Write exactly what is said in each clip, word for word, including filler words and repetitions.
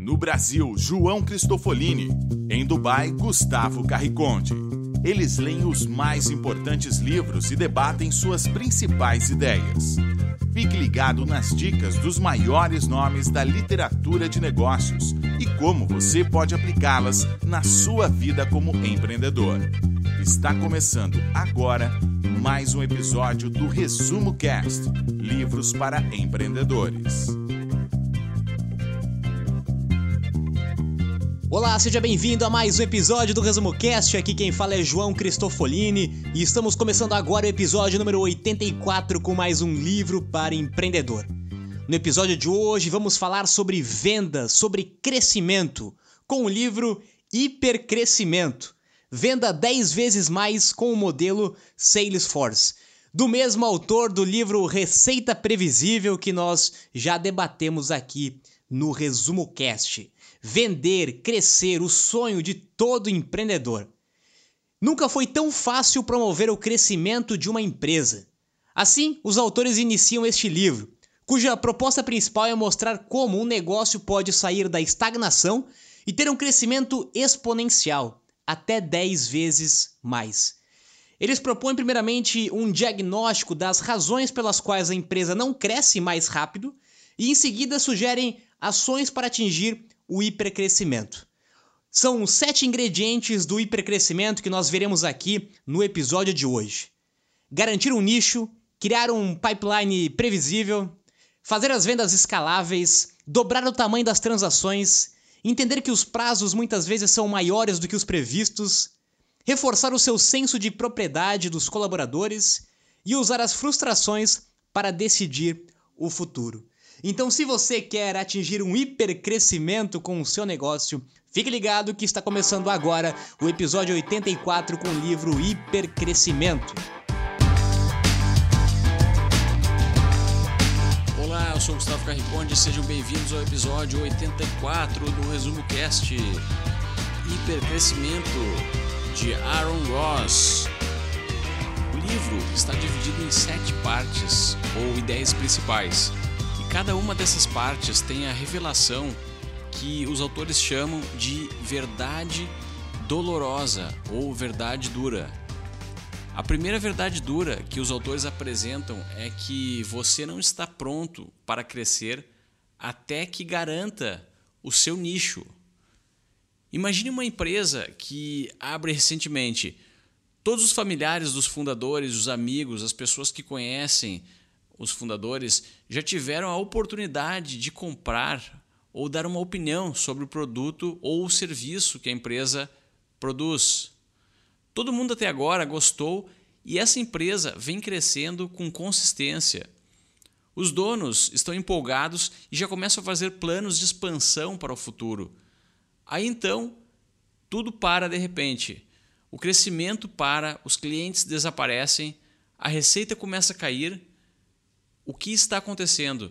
No Brasil, João Cristofolini. Em Dubai, Gustavo Carriconde. Eles leem os mais importantes livros e debatem suas principais ideias. Fique ligado nas dicas dos maiores nomes da literatura de negócios e como você pode aplicá-las na sua vida como empreendedor. Está começando agora mais um episódio do Resumo Cast, livros para empreendedores. Olá, seja bem-vindo a mais um episódio do Resumo Cast. Aqui quem fala é João Cristofolini e estamos começando agora o episódio número oitenta e quatro com mais um livro para empreendedor. No episódio de hoje vamos falar sobre vendas, sobre crescimento, com o livro Hipercrescimento. Venda dez vezes mais com o modelo Salesforce, do mesmo autor do livro Receita Previsível que nós já debatemos aqui no Resumo Cast. Vender, crescer, o sonho de todo empreendedor. Nunca foi tão fácil promover o crescimento de uma empresa. Assim, os autores iniciam este livro, cuja proposta principal é mostrar como um negócio pode sair da estagnação e ter um crescimento exponencial, até dez vezes mais. Eles propõem primeiramente um diagnóstico das razões pelas quais a empresa não cresce mais rápido e em seguida sugerem ações para atingir o hipercrescimento. São sete ingredientes do hipercrescimento que nós veremos aqui no episódio de hoje. Garantir um nicho, criar um pipeline previsível, fazer as vendas escaláveis, dobrar o tamanho das transações, entender que os prazos muitas vezes são maiores do que os previstos, reforçar o seu senso de propriedade dos colaboradores e usar as frustrações para decidir o futuro. Então, se você quer atingir um hipercrescimento com o seu negócio, fique ligado que está começando agora o episódio oitenta e quatro com o livro Hipercrescimento. Olá, eu sou o Gustavo Carriconde e sejam bem-vindos ao episódio oitenta e quatro do Resumo Cast. Hipercrescimento, de Aaron Ross. O livro está dividido em sete partes, ou ideias principais. Cada uma dessas partes tem a revelação que os autores chamam de verdade dolorosa ou verdade dura. A primeira verdade dura que os autores apresentam é que você não está pronto para crescer até que garanta o seu nicho. Imagine uma empresa que abre recentemente. Todos os familiares dos fundadores, os amigos, as pessoas que conhecem os fundadores já tiveram a oportunidade de comprar ou dar uma opinião sobre o produto ou o serviço que a empresa produz. Todo mundo até agora gostou e essa empresa vem crescendo com consistência. Os donos estão empolgados e já começam a fazer planos de expansão para o futuro. Aí então, tudo para de repente. O crescimento para, os clientes desaparecem, a receita começa a cair. O que está acontecendo?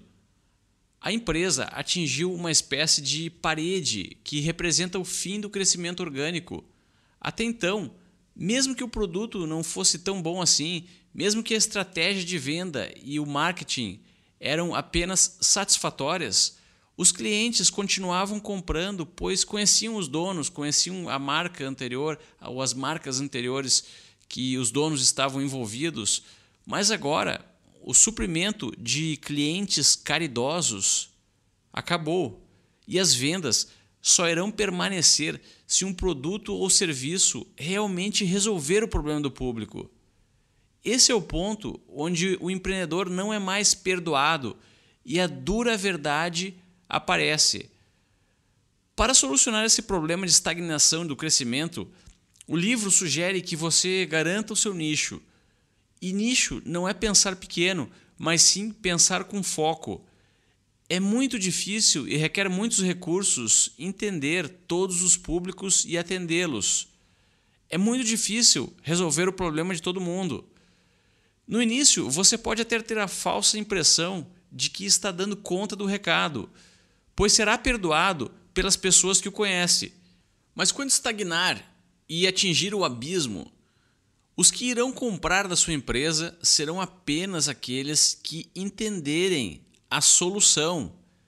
A empresa atingiu uma espécie de parede que representa o fim do crescimento orgânico. Até então, mesmo que o produto não fosse tão bom assim, mesmo que a estratégia de venda e o marketing eram apenas satisfatórias, os clientes continuavam comprando, pois conheciam os donos, conheciam a marca anterior ou as marcas anteriores que os donos estavam envolvidos, mas agora o suprimento de clientes caridosos acabou e as vendas só irão permanecer se um produto ou serviço realmente resolver o problema do público. Esse é o ponto onde o empreendedor não é mais perdoado e a dura verdade aparece. Para solucionar esse problema de estagnação do crescimento, o livro sugere que você garanta o seu nicho. E nicho não é pensar pequeno, mas sim pensar com foco. É muito difícil e requer muitos recursos entender todos os públicos e atendê-los. É muito difícil resolver o problema de todo mundo. No início, você pode até ter a falsa impressão de que está dando conta do recado, pois será perdoado pelas pessoas que o conhecem. Mas quando estagnar e atingir o abismo, os que irão comprar da sua empresa serão apenas aqueles que entenderem a solução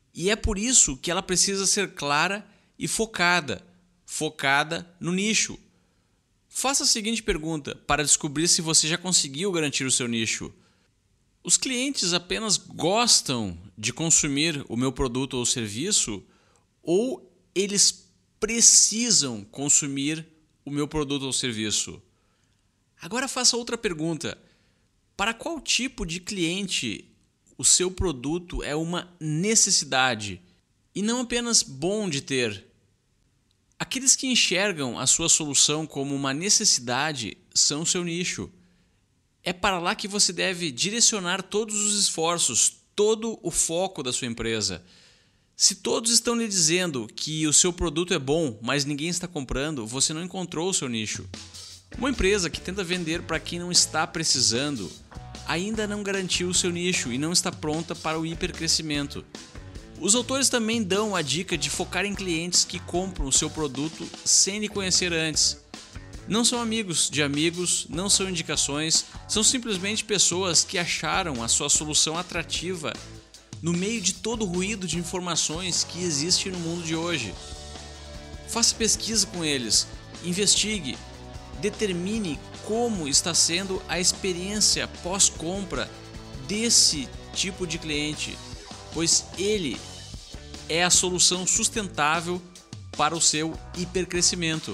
E é por isso que ela precisa ser clara e focada, focada no nicho. Faça a seguinte pergunta para descobrir se você já conseguiu garantir o seu nicho. Os clientes apenas gostam de consumir o meu produto ou serviço ou eles precisam consumir o meu produto ou serviço? Agora faça outra pergunta. Para qual tipo de cliente o seu produto é uma necessidade e não apenas bom de ter? Aqueles que enxergam a sua solução como uma necessidade são o seu nicho. É para lá que você deve direcionar todos os esforços, todo o foco da sua empresa. Se todos estão lhe dizendo que o seu produto é bom, mas ninguém está comprando, você não encontrou o seu nicho. Uma empresa que tenta vender para quem não está precisando ainda não garantiu o seu nicho e não está pronta para o hipercrescimento. Os autores também dão a dica de focar em clientes que compram o seu produto sem lhe conhecer antes. Não são amigos de amigos, não são indicações, são simplesmente pessoas que acharam a sua solução atrativa no meio de todo o ruído de informações que existe no mundo de hoje. Faça pesquisa com eles, investigue, determine como está sendo a experiência pós-compra desse tipo de cliente, pois ele é a solução sustentável para o seu hipercrescimento.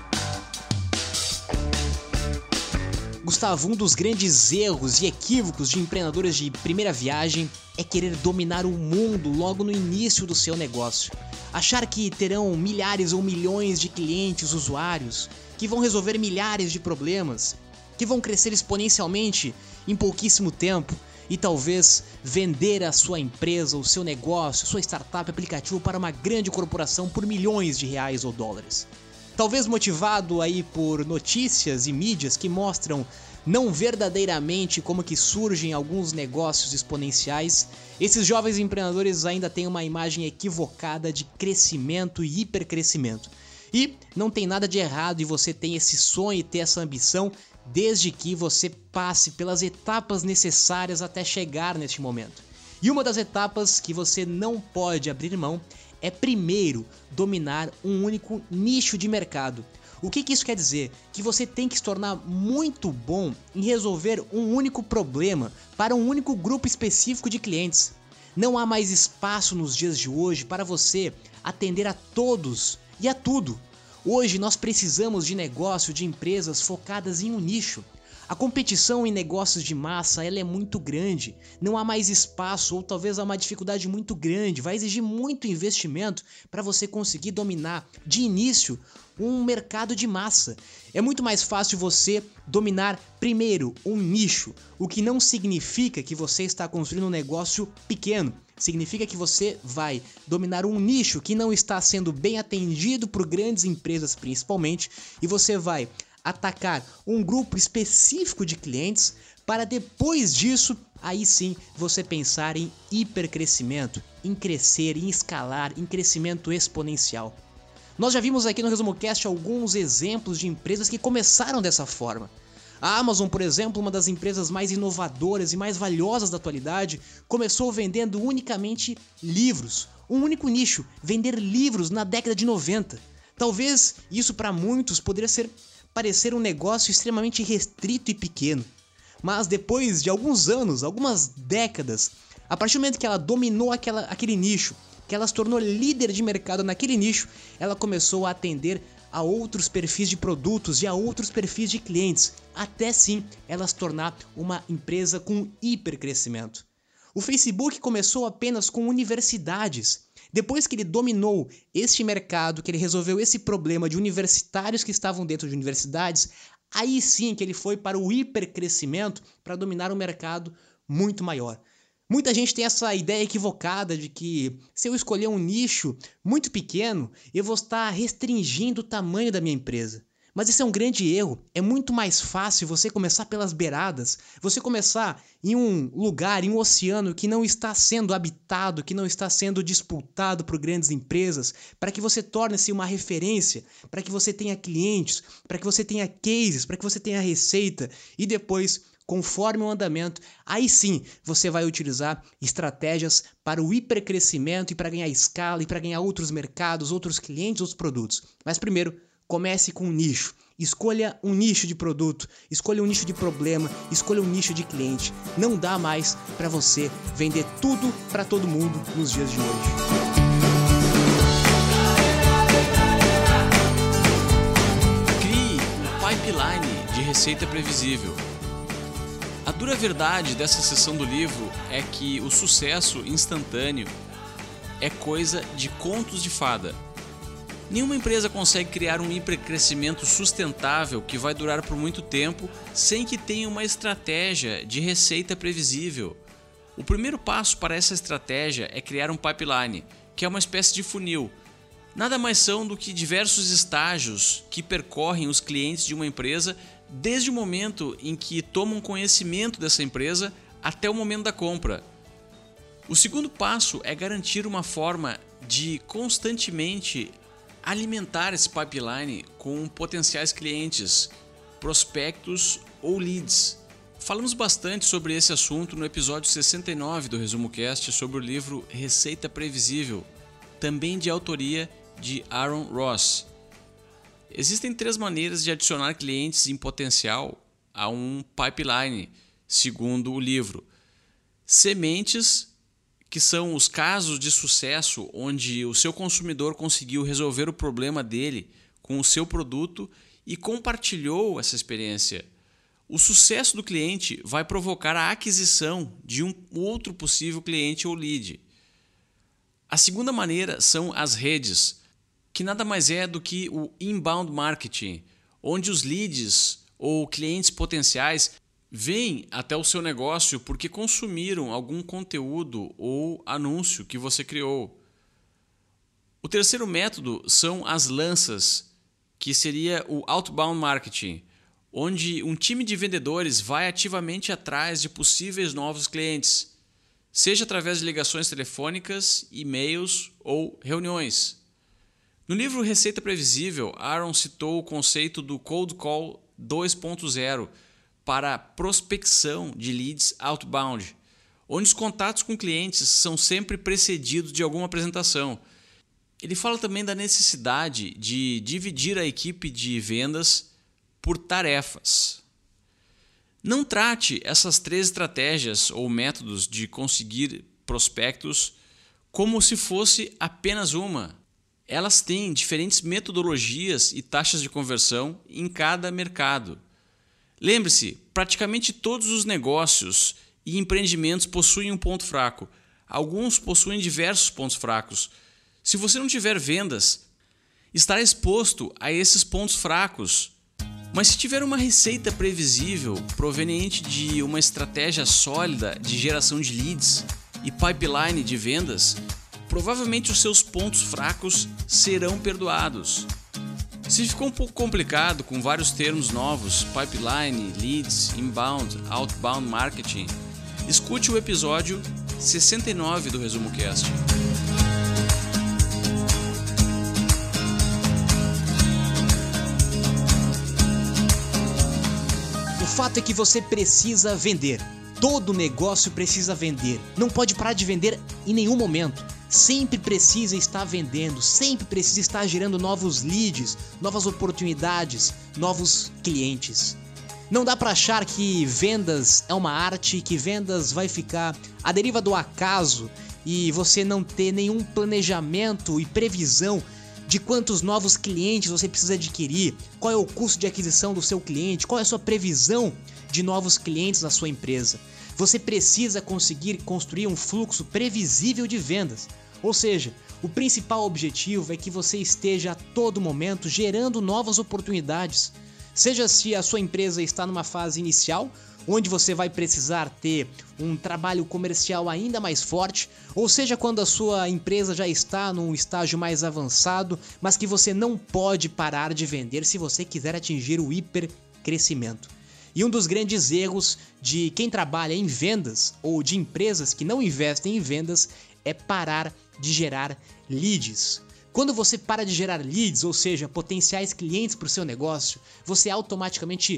Gustavo, um dos grandes erros e equívocos de empreendedores de primeira viagem é querer dominar o mundo logo no início do seu negócio. Achar que terão milhares ou milhões de clientes, usuários, que vão resolver milhares de problemas, que vão crescer exponencialmente em pouquíssimo tempo e talvez vender a sua empresa, o seu negócio, sua startup, aplicativo para uma grande corporação por milhões de reais ou dólares. Talvez motivado aí por notícias e mídias que mostram não verdadeiramente como que surgem alguns negócios exponenciais, esses jovens empreendedores ainda têm uma imagem equivocada de crescimento e hipercrescimento. E não tem nada de errado em você ter esse sonho e ter essa ambição, desde que você passe pelas etapas necessárias até chegar neste momento. E uma das etapas que você não pode abrir mão é primeiro dominar um único nicho de mercado. O que que isso quer dizer? Que você tem que se tornar muito bom em resolver um único problema para um único grupo específico de clientes. Não há mais espaço nos dias de hoje para você atender a todos e a tudo. Hoje nós precisamos de negócio, de empresas focadas em um nicho. A competição em negócios de massa ela é muito grande, não há mais espaço ou talvez há uma dificuldade muito grande, vai exigir muito investimento para você conseguir dominar de início um mercado de massa. É muito mais fácil você dominar primeiro um nicho, o que não significa que você está construindo um negócio pequeno. Significa que você vai dominar um nicho que não está sendo bem atendido por grandes empresas principalmente, e você vai atacar um grupo específico de clientes para depois disso, aí sim, você pensar em hipercrescimento, em crescer, em escalar, em crescimento exponencial. Nós já vimos aqui no ResumoCast alguns exemplos de empresas que começaram dessa forma. A Amazon, por exemplo, uma das empresas mais inovadoras e mais valiosas da atualidade, começou vendendo unicamente livros, um único nicho, vender livros na década de noventa. Talvez isso para muitos poderia ser parecer um negócio extremamente restrito e pequeno, mas depois de alguns anos, algumas décadas, a partir do momento que ela dominou aquela, aquele nicho, que ela se tornou líder de mercado naquele nicho, ela começou a atender a outros perfis de produtos e a outros perfis de clientes, até sim ela se tornar uma empresa com hipercrescimento. O Facebook começou apenas com universidades. Depois que ele dominou este mercado, que ele resolveu esse problema de universitários que estavam dentro de universidades, aí sim que ele foi para o hipercrescimento para dominar um mercado muito maior. Muita gente tem essa ideia equivocada de que se eu escolher um nicho muito pequeno, eu vou estar restringindo o tamanho da minha empresa. Mas esse é um grande erro. É muito mais fácil você começar pelas beiradas, você começar em um lugar, em um oceano que não está sendo habitado, que não está sendo disputado por grandes empresas, para que você torne-se uma referência, para que você tenha clientes, para que você tenha cases, para que você tenha receita e depois conforme o andamento, aí sim você vai utilizar estratégias para o hipercrescimento e para ganhar escala e para ganhar outros mercados, outros clientes, outros produtos. Mas primeiro, comece com um nicho. Escolha um nicho de produto, escolha um nicho de problema, escolha um nicho de cliente. Não dá mais para você vender tudo para todo mundo nos dias de hoje. Crie um pipeline de receita previsível. A dura verdade dessa seção do livro é que o sucesso instantâneo é coisa de contos de fada. Nenhuma empresa consegue criar um hipercrescimento sustentável que vai durar por muito tempo sem que tenha uma estratégia de receita previsível. O primeiro passo para essa estratégia é criar um pipeline, que é uma espécie de funil. Nada mais são do que diversos estágios que percorrem os clientes de uma empresa desde o momento em que tomam conhecimento dessa empresa até o momento da compra. O segundo passo é garantir uma forma de constantemente alimentar esse pipeline com potenciais clientes, prospectos ou leads. Falamos bastante sobre esse assunto no episódio sessenta e nove do Resumo Cast sobre o livro Receita Previsível, também de autoria de Aaron Ross. Existem três maneiras de adicionar clientes em potencial a um pipeline, segundo o livro. Sementes, que são os casos de sucesso onde o seu consumidor conseguiu resolver o problema dele com o seu produto e compartilhou essa experiência. O sucesso do cliente vai provocar a aquisição de um outro possível cliente ou lead. A segunda maneira são as redes, que nada mais é do que o inbound marketing, onde os leads ou clientes potenciais vêm até o seu negócio porque consumiram algum conteúdo ou anúncio que você criou. O terceiro método são as lanças, que seria o outbound marketing, onde um time de vendedores vai ativamente atrás de possíveis novos clientes, seja através de ligações telefônicas, e-mails ou reuniões. No livro Receita Previsível, Aaron citou o conceito do Cold Call dois ponto zero, para a prospecção de leads outbound, onde os contatos com clientes são sempre precedidos de alguma apresentação. Ele fala também da necessidade de dividir a equipe de vendas por tarefas. Não trate essas três estratégias ou métodos de conseguir prospectos como se fosse apenas uma. Elas têm diferentes metodologias e taxas de conversão em cada mercado. Lembre-se, praticamente todos os negócios e empreendimentos possuem um ponto fraco. Alguns possuem diversos pontos fracos. Se você não tiver vendas, estará exposto a esses pontos fracos. Mas se tiver uma receita previsível proveniente de uma estratégia sólida de geração de leads e pipeline de vendas, provavelmente os seus pontos fracos serão perdoados. Se ficou um pouco complicado com vários termos novos, pipeline, leads, inbound, outbound marketing, escute o episódio sessenta e nove do Resumo Cast. O fato é que você precisa vender. Todo negócio precisa vender. Não pode parar de vender em nenhum momento. Sempre precisa estar vendendo, sempre precisa estar gerando novos leads, novas oportunidades, novos clientes. Não dá para achar que vendas é uma arte, que vendas vai ficar à deriva do acaso e você não ter nenhum planejamento e previsão de quantos novos clientes você precisa adquirir, qual é o custo de aquisição do seu cliente, qual é a sua previsão de novos clientes na sua empresa. Você precisa conseguir construir um fluxo previsível de vendas. Ou seja, o principal objetivo é que você esteja a todo momento gerando novas oportunidades. Seja se a sua empresa está numa fase inicial, onde você vai precisar ter um trabalho comercial ainda mais forte, ou seja quando a sua empresa já está num estágio mais avançado, mas que você não pode parar de vender se você quiser atingir o hipercrescimento. E um dos grandes erros de quem trabalha em vendas ou de empresas que não investem em vendas é parar de gerar leads. Quando você para de gerar leads, ou seja, potenciais clientes para o seu negócio, você automaticamente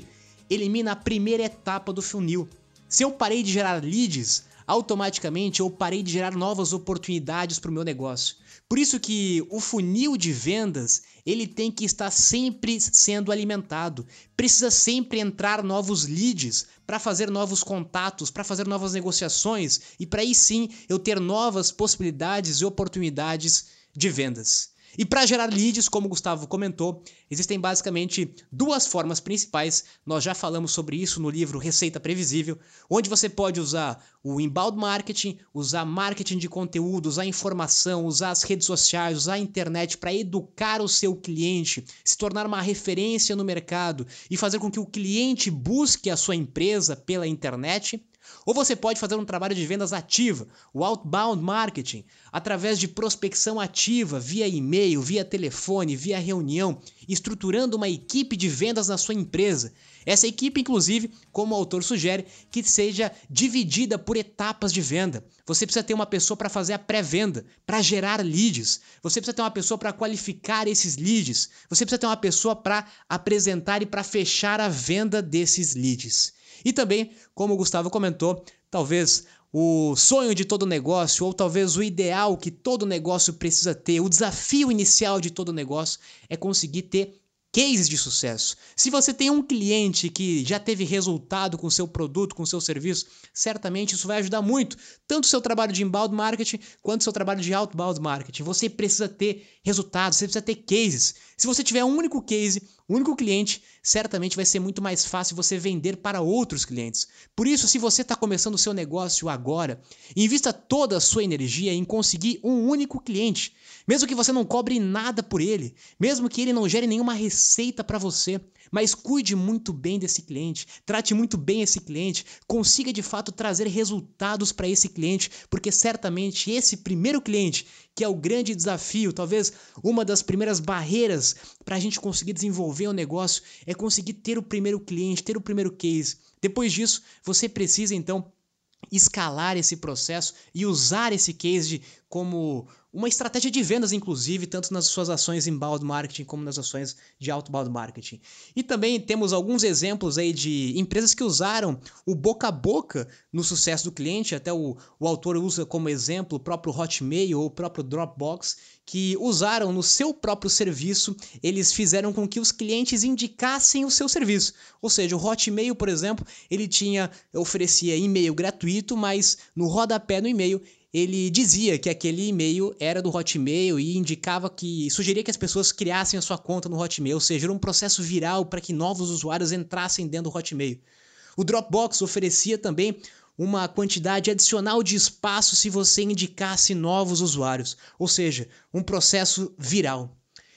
elimina a primeira etapa do funil. Se eu parei de gerar leads, automaticamente eu parei de gerar novas oportunidades para o meu negócio. Por isso que o funil de vendas, ele tem que estar sempre sendo alimentado. Precisa sempre entrar novos leads para fazer novos contatos, para fazer novas negociações e para aí sim eu ter novas possibilidades e oportunidades de vendas. E para gerar leads, como o Gustavo comentou, existem basicamente duas formas principais. Nós já falamos sobre isso no livro Receita Previsível, onde você pode usar o inbound marketing, usar marketing de conteúdo, usar informação, usar as redes sociais, usar a internet para educar o seu cliente, se tornar uma referência no mercado e fazer com que o cliente busque a sua empresa pela internet. Ou você pode fazer um trabalho de vendas ativa, o outbound marketing, através de prospecção ativa, via e-mail, via telefone, via reunião, estruturando uma equipe de vendas na sua empresa. Essa equipe, inclusive, como o autor sugere, que seja dividida por etapas de venda. Você precisa ter uma pessoa para fazer a pré-venda, para gerar leads. Você precisa ter uma pessoa para qualificar esses leads. Você precisa ter uma pessoa para apresentar e para fechar a venda desses leads. E também, como o Gustavo comentou, talvez o sonho de todo negócio, ou talvez o ideal que todo negócio precisa ter, o desafio inicial de todo negócio é conseguir ter cases de sucesso. Se você tem um cliente que já teve resultado com o seu produto, com o seu serviço, certamente isso vai ajudar muito, tanto o seu trabalho de inbound marketing quanto o seu trabalho de outbound marketing. Você precisa ter resultados, você precisa ter cases. Se você tiver um único case, um único cliente, certamente vai ser muito mais fácil você vender para outros clientes. Por isso, se você está começando o seu negócio agora, invista toda a sua energia em conseguir um único cliente. Mesmo que você não cobre nada por ele, mesmo que ele não gere nenhuma receita para você, mas cuide muito bem desse cliente, trate muito bem esse cliente, consiga de fato trazer resultados para esse cliente, porque certamente esse primeiro cliente, que é o grande desafio, talvez uma das primeiras barreiras para a gente conseguir desenvolver um negócio, é conseguir ter o primeiro cliente, ter o primeiro case. Depois disso, você precisa então escalar esse processo e usar esse case como uma estratégia de vendas, inclusive, tanto nas suas ações inbound marketing como nas ações de outbound marketing. E também temos alguns exemplos aí de empresas que usaram o boca a boca no sucesso do cliente, até o, o autor usa como exemplo o próprio Hotmail ou o próprio Dropbox, que usaram no seu próprio serviço, eles fizeram com que os clientes indicassem o seu serviço. Ou seja, o Hotmail, por exemplo, ele tinha, oferecia e-mail gratuito, mas no rodapé no e-mail ele dizia que aquele e-mail era do Hotmail e indicava que, sugeria que as pessoas criassem a sua conta no Hotmail, ou seja, era um processo viral para que novos usuários entrassem dentro do Hotmail. O Dropbox oferecia também uma quantidade adicional de espaço se você indicasse novos usuários, ou seja, um processo viral.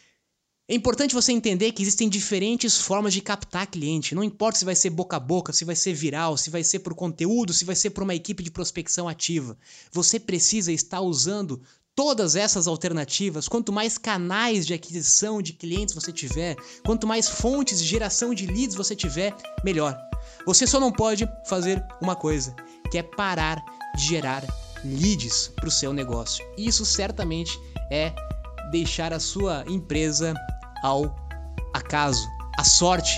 É importante você entender que existem diferentes formas de captar cliente, não importa se vai ser boca a boca, se vai ser viral, se vai ser por conteúdo, se vai ser por uma equipe de prospecção ativa. Você precisa estar usando todas essas alternativas. Quanto mais canais de aquisição de clientes você tiver, quanto mais fontes de geração de leads você tiver, melhor. Você só não pode fazer uma coisa, que é parar de gerar leads para o seu negócio. Isso certamente é deixar a sua empresa ao acaso, à sorte.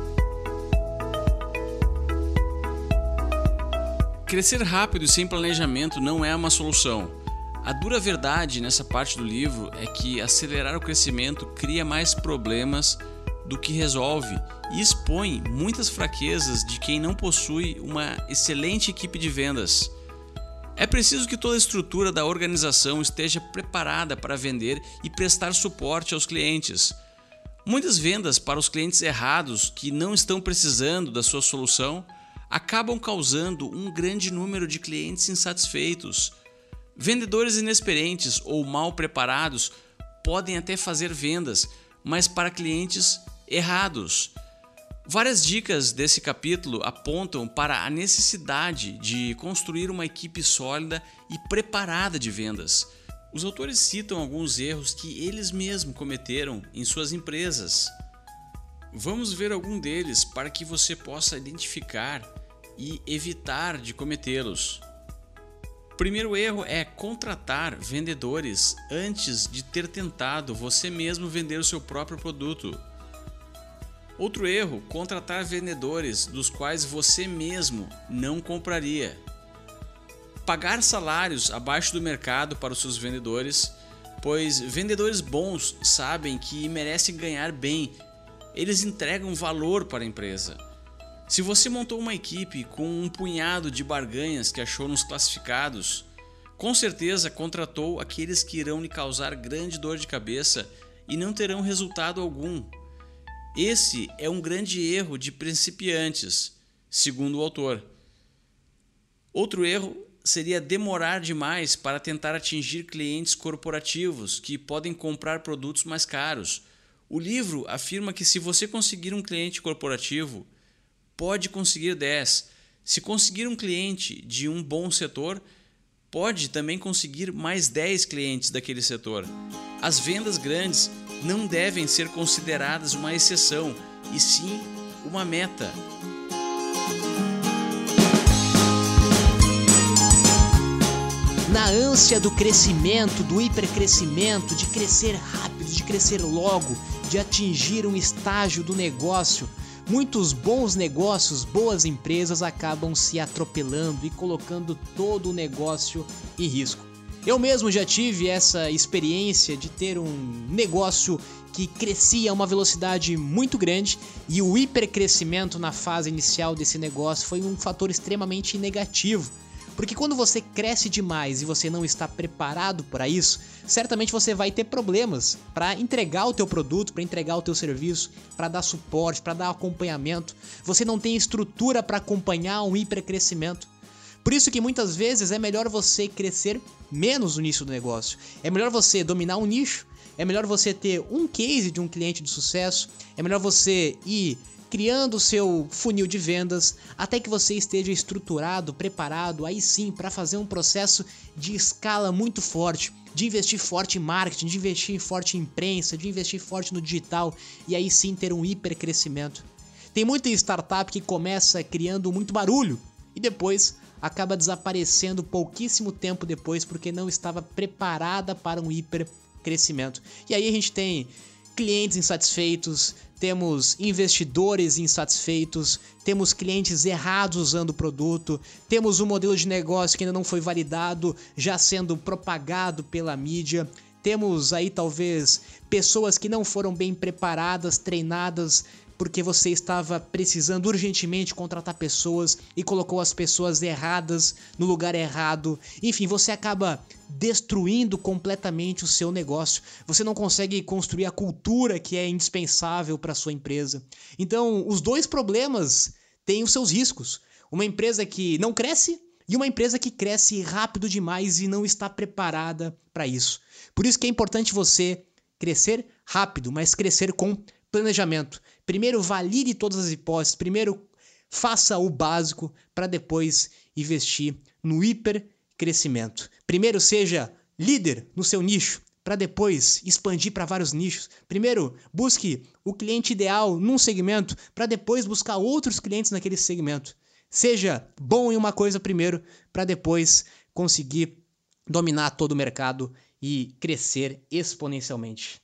Crescer rápido e sem planejamento não é uma solução. A dura verdade nessa parte do livro é que acelerar o crescimento cria mais problemas do que resolve e expõe muitas fraquezas de quem não possui uma excelente equipe de vendas. É preciso que toda a estrutura da organização esteja preparada para vender e prestar suporte aos clientes. Muitas vendas para os clientes errados que não estão precisando da sua solução acabam causando um grande número de clientes insatisfeitos. Vendedores inexperientes ou mal preparados podem até fazer vendas, mas para clientes errados. Várias dicas desse capítulo apontam para a necessidade de construir uma equipe sólida e preparada de vendas. Os autores citam alguns erros que eles mesmos cometeram em suas empresas. Vamos ver algum deles para que você possa identificar e evitar de cometê-los. O primeiro erro é contratar vendedores antes de ter tentado você mesmo vender o seu próprio produto. Outro erro, contratar vendedores dos quais você mesmo não compraria. Pagar salários abaixo do mercado para os seus vendedores, pois vendedores bons sabem que merecem ganhar bem. Eles entregam valor para a empresa. Se você montou uma equipe com um punhado de barganhas que achou nos classificados, com certeza contratou aqueles que irão lhe causar grande dor de cabeça e não terão resultado algum. Esse é um grande erro de principiantes, segundo o autor. Outro erro seria demorar demais para tentar atingir clientes corporativos que podem comprar produtos mais caros. O livro afirma que se você conseguir um cliente corporativo, pode conseguir dez. Se conseguir um cliente de um bom setor, pode também conseguir mais dez clientes daquele setor. As vendas grandes não devem ser consideradas uma exceção, e sim uma meta. Na ânsia do crescimento, do hipercrescimento, de crescer rápido, de crescer logo, de atingir um estágio do negócio, muitos bons negócios, boas empresas acabam se atropelando e colocando todo o negócio em risco. Eu mesmo já tive essa experiência de ter um negócio que crescia a uma velocidade muito grande e o hipercrescimento na fase inicial desse negócio foi um fator extremamente negativo. Porque quando você cresce demais e você não está preparado para isso, certamente você vai ter problemas para entregar o teu produto, para entregar o teu serviço, para dar suporte, para dar acompanhamento. Você não tem estrutura para acompanhar um hipercrescimento. Por isso que muitas vezes é melhor você crescer menos no início do negócio. É melhor você dominar um nicho, é melhor você ter um case de um cliente de sucesso, é melhor você ir criando o seu funil de vendas até que você esteja estruturado, preparado, aí sim, para fazer um processo de escala muito forte, de investir forte em marketing, de investir forte em imprensa, de investir forte no digital e aí sim ter um hipercrescimento. Tem muita startup que começa criando muito barulho e depois acaba desaparecendo pouquíssimo tempo depois porque não estava preparada para um hipercrescimento. E aí a gente tem clientes insatisfeitos, temos investidores insatisfeitos, temos clientes errados usando o produto, temos um modelo de negócio que ainda não foi validado, já sendo propagado pela mídia, temos aí talvez pessoas que não foram bem preparadas, treinadas, porque você estava precisando urgentemente contratar pessoas e colocou as pessoas erradas no lugar errado. Enfim, você acaba destruindo completamente o seu negócio. Você não consegue construir a cultura que é indispensável para a sua empresa. Então, os dois problemas têm os seus riscos. Uma empresa que não cresce e uma empresa que cresce rápido demais e não está preparada para isso. Por isso que é importante você crescer rápido, mas crescer com planejamento. Primeiro valide todas as hipóteses, primeiro faça o básico para depois investir no hipercrescimento. Primeiro seja líder no seu nicho para depois expandir para vários nichos. Primeiro busque o cliente ideal num segmento para depois buscar outros clientes naquele segmento. Seja bom em uma coisa primeiro para depois conseguir dominar todo o mercado e crescer exponencialmente.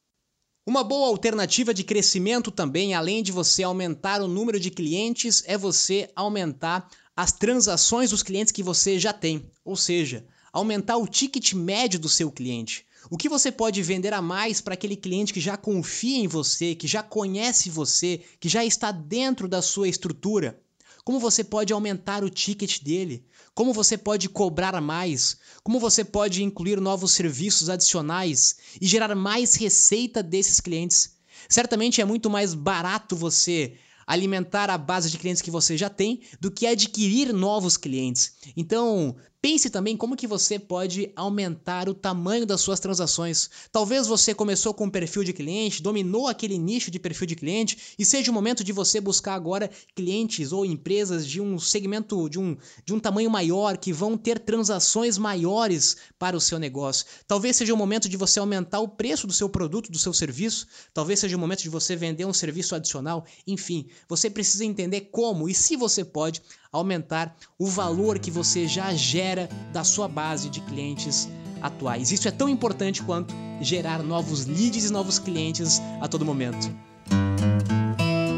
Uma boa alternativa de crescimento também, além de você aumentar o número de clientes, é você aumentar as transações dos clientes que você já tem. Ou seja, aumentar o ticket médio do seu cliente. O que você pode vender a mais para aquele cliente que já confia em você, que já conhece você, que já está dentro da sua estrutura? Como você pode aumentar o ticket dele? Como você pode cobrar mais? Como você pode incluir novos serviços adicionais e gerar mais receita desses clientes? Certamente é muito mais barato você alimentar a base de clientes que você já tem do que adquirir novos clientes. Então, pense também como que você pode aumentar o tamanho das suas transações. Talvez você começou com um perfil de cliente, dominou aquele nicho de perfil de cliente e seja o momento de você buscar agora clientes ou empresas de um segmento, de um, de um tamanho maior, que vão ter transações maiores para o seu negócio. Talvez seja o momento de você aumentar o preço do seu produto, do seu serviço. Talvez seja o momento de você vender um serviço adicional. Enfim, você precisa entender como e se você pode aumentar o valor que você já gera da sua base de clientes atuais. Isso é tão importante quanto gerar novos leads e novos clientes a todo momento.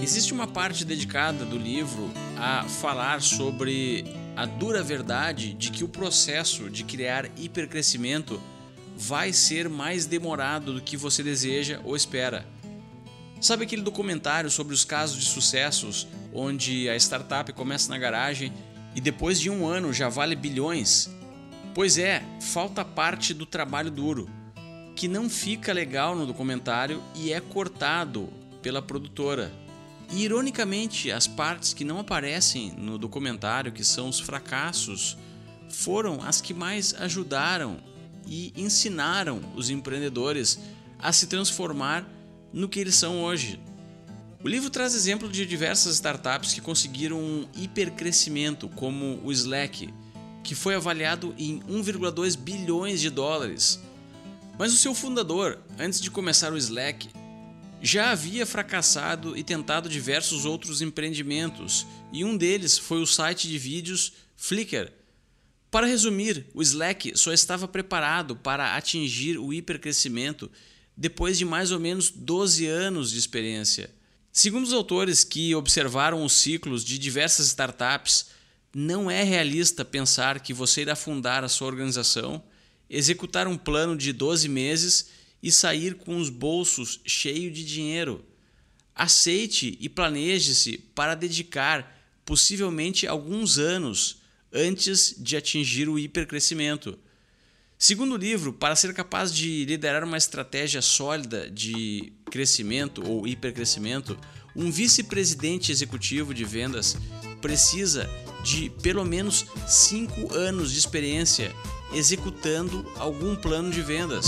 Existe uma parte dedicada do livro a falar sobre a dura verdade de que o processo de criar hipercrescimento vai ser mais demorado do que você deseja ou espera. Sabe aquele documentário sobre os casos de sucessos onde a startup começa na garagem e depois de um ano já vale bilhões? Pois é, falta parte do trabalho duro, que não fica legal no documentário e é cortado pela produtora. E, ironicamente, as partes que não aparecem no documentário, que são os fracassos, foram as que mais ajudaram e ensinaram os empreendedores a se transformar no que eles são hoje. O livro traz exemplo de diversas startups que conseguiram um hipercrescimento, como o Slack, que foi avaliado em um vírgula dois bilhões de dólares. Mas o seu fundador, antes de começar o Slack, já havia fracassado e tentado diversos outros empreendimentos, e um deles foi o site de vídeos Flickr. Para resumir, o Slack só estava preparado para atingir o hipercrescimento depois de mais ou menos doze anos de experiência. Segundo os autores que observaram os ciclos de diversas startups, não é realista pensar que você irá fundar a sua organização, executar um plano de doze meses e sair com os bolsos cheios de dinheiro. Aceite e planeje-se para dedicar possivelmente alguns anos antes de atingir o hipercrescimento. Segundo o livro, para ser capaz de liderar uma estratégia sólida de crescimento ou hipercrescimento, um vice-presidente executivo de vendas precisa de pelo menos cinco anos de experiência executando algum plano de vendas.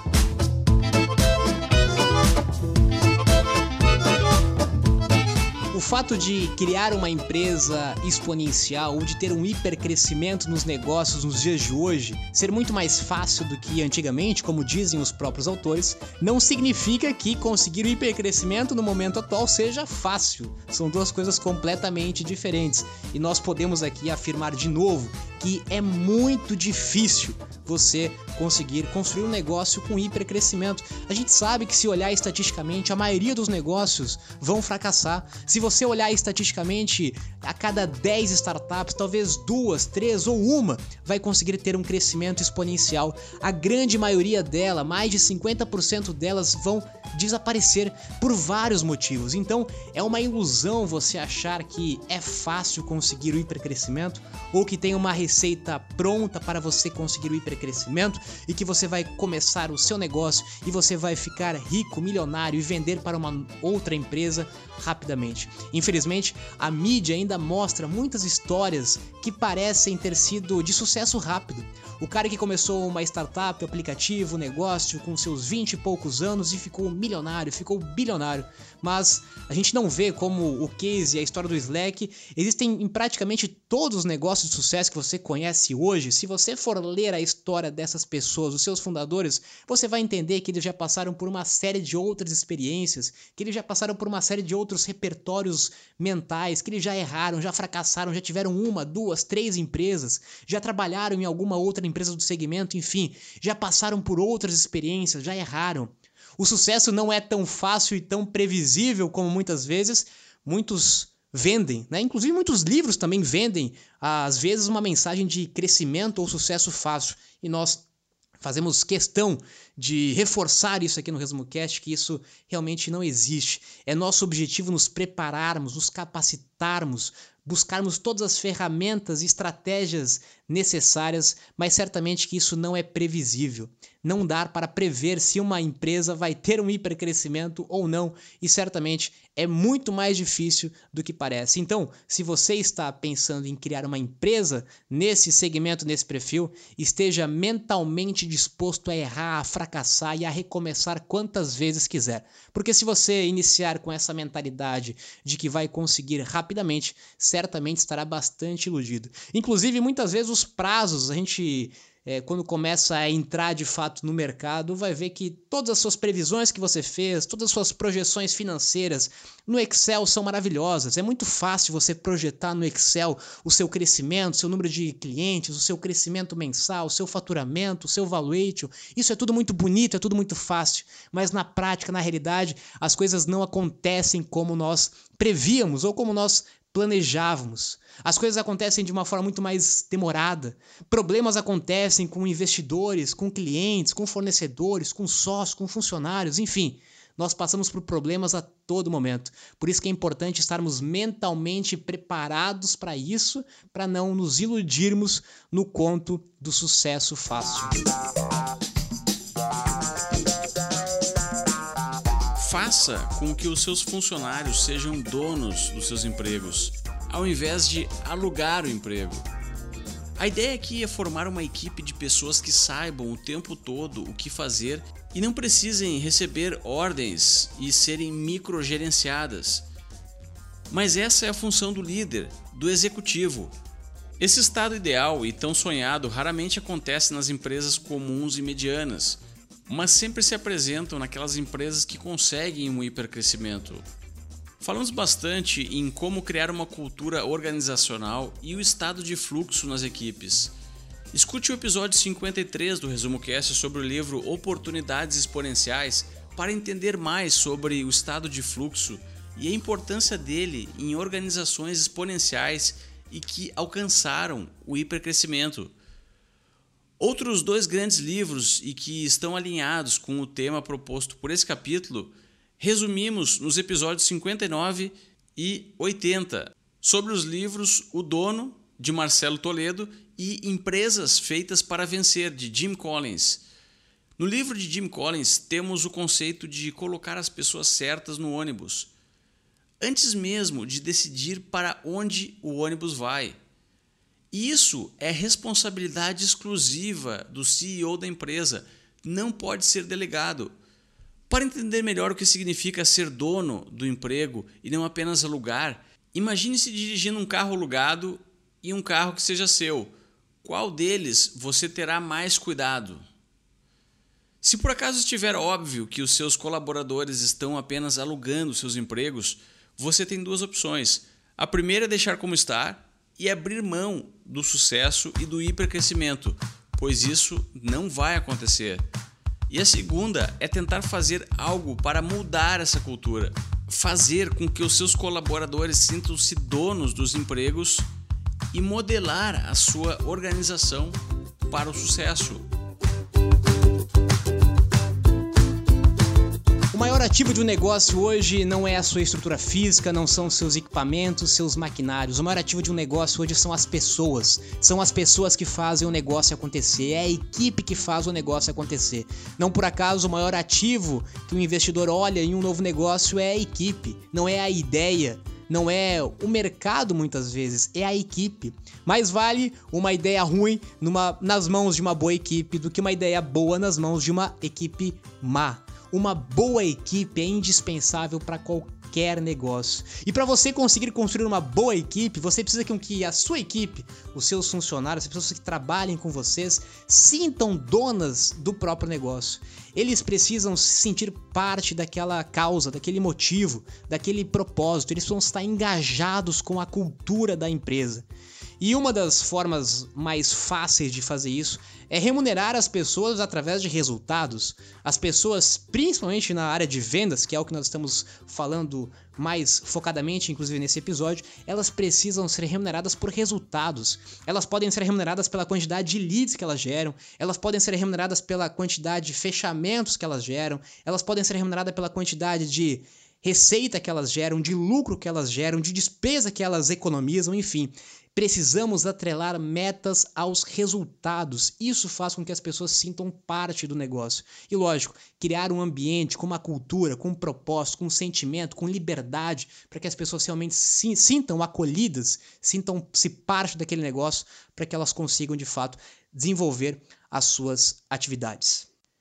O fato de criar uma empresa exponencial ou de ter um hipercrescimento nos negócios nos dias de hoje ser muito mais fácil do que antigamente, como dizem os próprios autores, não significa que conseguir o hipercrescimento no momento atual seja fácil. São duas coisas completamente diferentes. E nós podemos aqui afirmar de novo que é muito difícil você conseguir construir um negócio com hipercrescimento. A gente sabe que, se olhar estatisticamente, a maioria dos negócios vão fracassar. Se você olhar estatisticamente, a cada dez startups, talvez duas, três ou uma vai conseguir ter um crescimento exponencial. A grande maioria dela, mais de cinquenta por cento delas, vão desaparecer por vários motivos. Então, é uma ilusão você achar que é fácil conseguir o hipercrescimento ou que tem uma receita pronta para você conseguir o hipercrescimento e que você vai começar o seu negócio e você vai ficar rico, milionário e vender para uma outra empresa rapidamente. Infelizmente, a mídia ainda mostra muitas histórias que parecem ter sido de sucesso rápido. O cara que começou uma startup, aplicativo, negócio com seus vinte e poucos anos e ficou milionário, ficou bilionário. Mas a gente não vê como o case e a história do Slack existem em praticamente todos os negócios de sucesso que você conhece hoje. Se você for ler a história dessas pessoas, os seus fundadores, você vai entender que eles já passaram por uma série de outras experiências, que eles já passaram por uma série de outros repertórios mentais, que eles já erraram, já fracassaram, já tiveram uma, duas, três empresas, já trabalharam em alguma outra empresa do segmento, enfim, já passaram por outras experiências, já erraram. O sucesso não é tão fácil e tão previsível como muitas vezes muitos vendem, né? Inclusive muitos livros também vendem, às vezes, uma mensagem de crescimento ou sucesso fácil. E nós fazemos questão de reforçar isso aqui no ResumoCast, que isso realmente não existe. É nosso objetivo nos prepararmos, nos capacitarmos, buscarmos todas as ferramentas e estratégias necessárias, mas certamente que isso não é previsível. Não dá para prever se uma empresa vai ter um hipercrescimento ou não, e certamente é muito mais difícil do que parece. Então, se você está pensando em criar uma empresa nesse segmento, nesse perfil, esteja mentalmente disposto a errar, a fracassar e a recomeçar quantas vezes quiser. Porque se você iniciar com essa mentalidade de que vai conseguir rapidamente, certamente estará bastante iludido. Inclusive, muitas vezes os prazos, a gente é, quando começa a entrar de fato no mercado, vai ver que todas as suas previsões que você fez, todas as suas projeções financeiras no Excel são maravilhosas. É muito fácil você projetar no Excel o seu crescimento, o seu número de clientes, o seu crescimento mensal, o seu faturamento, o seu valuation. Isso é tudo muito bonito, é tudo muito fácil, mas na prática, na realidade, as coisas não acontecem como nós prevíamos ou como nós planejávamos. As coisas acontecem de uma forma muito mais demorada. Problemas acontecem com investidores, com clientes, com fornecedores, com sócios, com funcionários, enfim. Nós passamos por problemas a todo momento. Por isso que é importante estarmos mentalmente preparados para isso, para não nos iludirmos no conto do sucesso fácil. Faça com que os seus funcionários sejam donos dos seus empregos, ao invés de alugar o emprego. A ideia aqui é formar uma equipe de pessoas que saibam o tempo todo o que fazer e não precisem receber ordens e serem microgerenciadas. Mas essa é a função do líder, do executivo. Esse estado ideal e tão sonhado raramente acontece nas empresas comuns e medianas, mas sempre se apresentam naquelas empresas que conseguem um hipercrescimento. Falamos bastante em como criar uma cultura organizacional e o estado de fluxo nas equipes. Escute o episódio cinquenta e três do Resumo Cast sobre o livro Oportunidades Exponenciais para entender mais sobre o estado de fluxo e a importância dele em organizações exponenciais e que alcançaram o hipercrescimento. Outros dois grandes livros e que estão alinhados com o tema proposto por esse capítulo, resumimos nos episódios cinquenta e nove e oitenta, sobre os livros O Dono, de Marcelo Toledo, e Empresas Feitas para Vencer, de Jim Collins. No livro de Jim Collins, temos o conceito de colocar as pessoas certas no ônibus, antes mesmo de decidir para onde o ônibus vai. Isso é responsabilidade exclusiva do C E O da empresa, não pode ser delegado. Para entender melhor o que significa ser dono do emprego e não apenas alugar, imagine-se dirigindo um carro alugado e um carro que seja seu. Qual deles você terá mais cuidado? Se por acaso estiver óbvio que os seus colaboradores estão apenas alugando seus empregos, você tem duas opções. A primeira é deixar como está e abrir mão do sucesso e do hipercrescimento, pois isso não vai acontecer. E a segunda é tentar fazer algo para mudar essa cultura, fazer com que os seus colaboradores sintam-se donos dos empregos e modelar a sua organização para o sucesso. O maior ativo de um negócio hoje não é a sua estrutura física, não são seus equipamentos, seus maquinários. O maior ativo de um negócio hoje são as pessoas. São as pessoas que fazem o negócio acontecer. É a equipe que faz o negócio acontecer. Não por acaso o maior ativo que o investidor olha em um novo negócio é a equipe, não é a ideia. Não é o mercado muitas vezes, é a equipe. Mais vale uma ideia ruim numa, nas mãos de uma boa equipe do que uma ideia boa nas mãos de uma equipe má. Uma boa equipe é indispensável para qualquer negócio. E para você conseguir construir uma boa equipe, você precisa que a sua equipe, os seus funcionários, as pessoas que trabalhem com vocês, sintam donas do próprio negócio. Eles precisam se sentir parte daquela causa, daquele motivo, daquele propósito. Eles precisam estar engajados com a cultura da empresa. E uma das formas mais fáceis de fazer isso é remunerar as pessoas através de resultados. As pessoas, principalmente na área de vendas, que é o que nós estamos falando mais focadamente, inclusive nesse episódio, elas precisam ser remuneradas por resultados. Elas podem ser remuneradas pela quantidade de leads que elas geram, elas podem ser remuneradas pela quantidade de fechamentos que elas geram, elas podem ser remuneradas pela quantidade de receita que elas geram, de lucro que elas geram, de despesa que elas economizam, enfim. Precisamos atrelar metas aos resultados. Isso faz com que as pessoas sintam parte do negócio. E lógico, criar um ambiente com uma cultura, com um propósito, com um sentimento, com liberdade, para que as pessoas realmente se sintam acolhidas, sintam-se parte daquele negócio, para que elas consigam de fato desenvolver as suas atividades.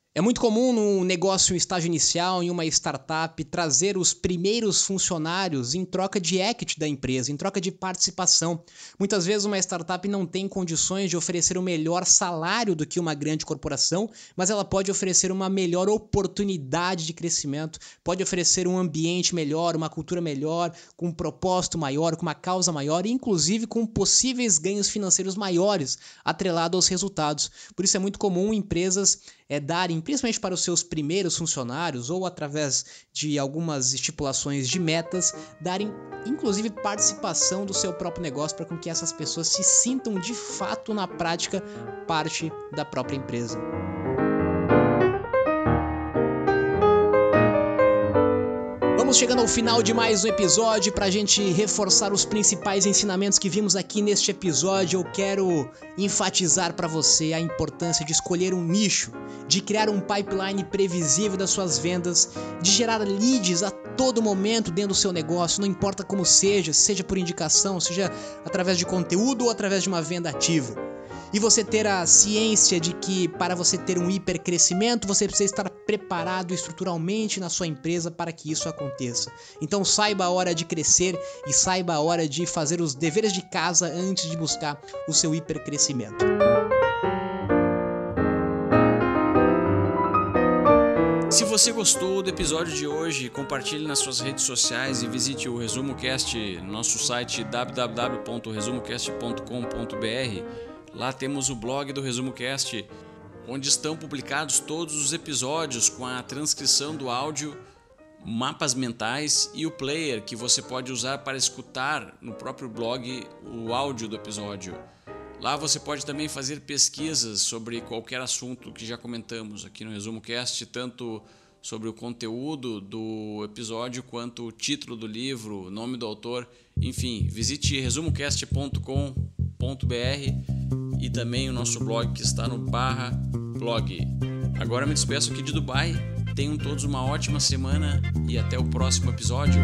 É muito comum num negócio em estágio inicial, em uma startup, trazer os primeiros funcionários em troca de equity da empresa, em troca de participação. Muitas vezes uma startup não tem condições de oferecer um melhor salário do que uma grande corporação, mas ela pode oferecer uma melhor oportunidade de crescimento, pode oferecer um ambiente melhor, uma cultura melhor, com um propósito maior, com uma causa maior e inclusive com possíveis ganhos financeiros maiores atrelados aos resultados. Por isso é muito comum empresas é, darem, principalmente para os seus primeiros funcionários ou através de algumas estipulações de metas, darem inclusive participação do seu próprio negócio para que essas pessoas se sintam de fato na prática parte da própria empresa. Vamos chegando ao final de mais um episódio. Para a gente reforçar os principais ensinamentos que vimos aqui neste episódio, eu quero enfatizar para você a importância de escolher um nicho, de criar um pipeline previsível das suas vendas, de gerar leads a todo momento dentro do seu negócio, não importa como seja, seja por indicação, seja através de conteúdo ou através de uma venda ativa. E você ter a ciência de que para você ter um hipercrescimento, você precisa estar preparado estruturalmente na sua empresa para que isso aconteça. Então saiba a hora de crescer e saiba a hora de fazer os deveres de casa antes de buscar o seu hipercrescimento. Se você gostou do episódio de hoje, compartilhe nas suas redes sociais e visite o ResumoCast no nosso site w w w ponto resumocast ponto com ponto b r. Lá temos o blog do ResumoCast, onde estão publicados todos os episódios com a transcrição do áudio, mapas mentais e o player que você pode usar para escutar no próprio blog o áudio do episódio. Lá você pode também fazer pesquisas sobre qualquer assunto que já comentamos aqui no ResumoCast, tanto sobre o conteúdo do episódio quanto o título do livro, o nome do autor, enfim, visite resumocast ponto com ponto b r e também o nosso blog que está no barra blog. Agora eu me despeço aqui de Dubai, tenham todos uma ótima semana e até o próximo episódio.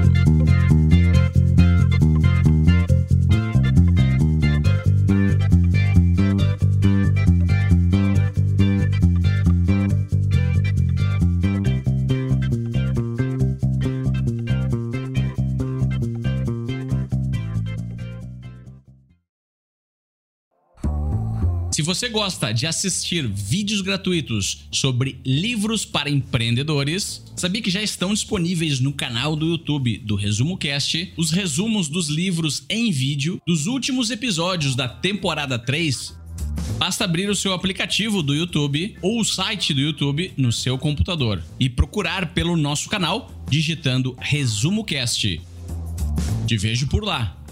Se você gosta de assistir vídeos gratuitos sobre livros para empreendedores, sabia que já estão disponíveis no canal do YouTube do ResumoCast os resumos dos livros em vídeo dos últimos episódios da temporada três? Basta abrir o seu aplicativo do YouTube ou o site do YouTube no seu computador e procurar pelo nosso canal digitando ResumoCast. Te vejo por lá.